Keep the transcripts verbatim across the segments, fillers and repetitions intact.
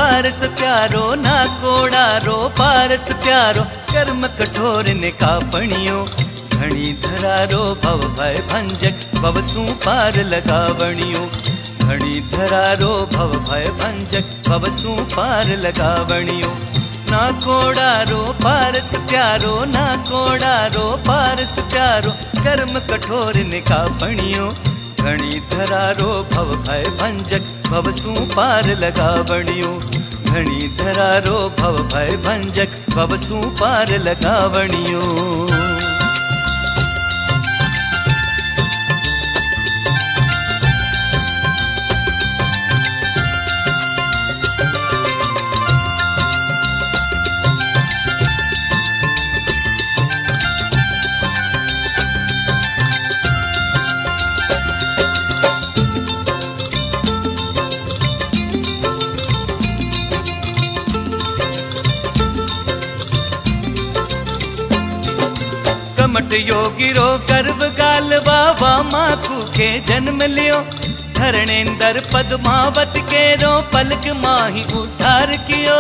पारस प्यारो ना कोड़ारो पारस प्यारो कर्म कठोर ने कापणियो घणी धरारो भव भय भंजक भव सू पार लगावणियो घणी धरारो भव भय भंजक भव सू पार लगावणियो ना कोड़ारो पारस प्यारो ना कोड़ारो पारस प्यारो कर्म कठोर ने कापणियो घणी धरारो भव भय भंजक भव सू पार लगावणियो घणी धरारो भव भय भंजक भव सू पार लगावणियो। कमट योगी रो गर्व गालवा वामा के जन्म लियो धरणेंद्र पद्मावत के रो पलक माही उद्धार कियो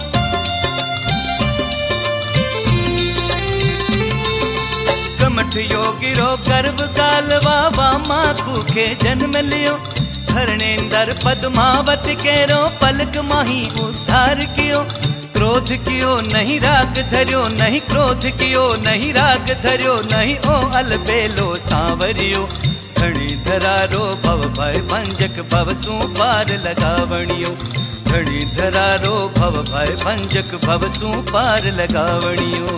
कमट योगी रो गर्व गालवा वामा के जन्म लियो धरणेंद्र पद्मावत के रो पलक माही उद्धार कियो क्रोध कियो नहीं राग धर्यो नहीं क्रोध कियो नहीं राग धर्यो नहीं ओ अलबेलो सांवरियो घणी धरारो भव भय भंजक भव सू पार लगावणियो घणी धरारो भव भय भंजक भव सू पार लगावणियो।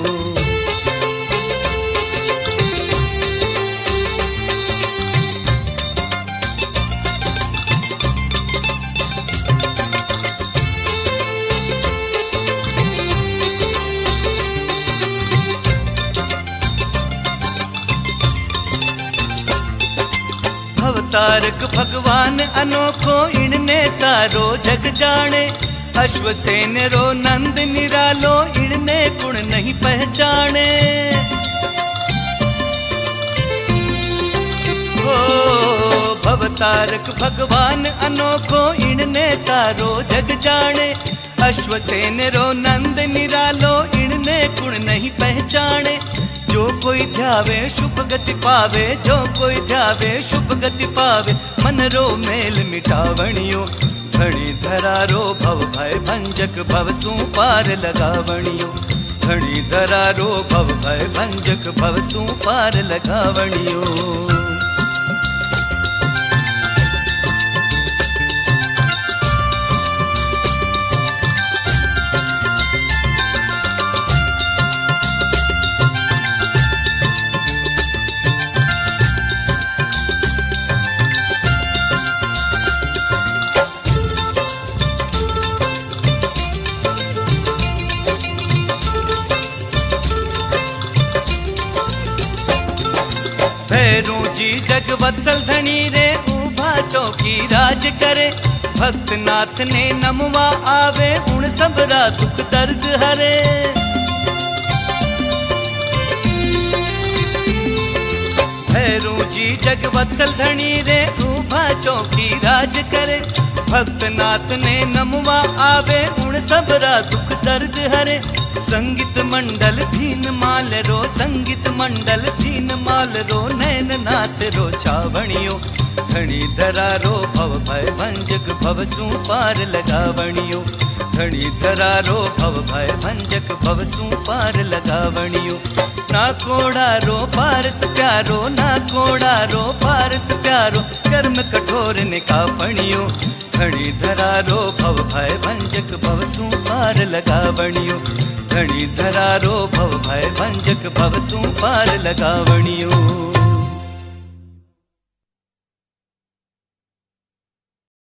अवतारक भगवान अनोखो इनने सारो जग जाने अश्वसेन रो नंद निरालो इनने गुण नहीं पहचाने ओ भवतारक भगवान अनोखो इनने सारो जग जाने अश्वसेन रो नंद निरालो इनने गुण नहीं पहचाने जो कोई ध्यावे शुभ गति पावे जो कोई ध्यावे शुभ गति पावे मन रो मेल मिटावणियो घणी धरारो भव भय भंजक भव सू पार लगावणियो घणी धरारो भव भय भंजक भव सू पार लगावणियो। भैरू जी जग वत्सल धनी रे उभा चौकी राज करे भक्त नाथ ने नमवा आवे उन सबरा दुख दर्द हरे भैरू जी जग वत्सल धनी रे उभा चौकी राज करे भक्त नाथ ने नमवा आवे उन सबरा दुख दर्द हरे संगीत मंडल भीन माल रो संगीत मंडल भीन माल रो नैन नाथ रो छावणियो घणी धरारो भव भय भंजक भव सू पार लगावणियो घणी धरारो भव भय भंजक भव सू पार लगावणियो ना कोड़ारो पारस प्यारो ना कोड़ारो पारस प्यारो कर्म कठोर ने कापणियो घणी धरारो भव भय भंजक भव सू पार लगावणियो घणी धरारो भव भय भंजक भव सू पार लगावणियो।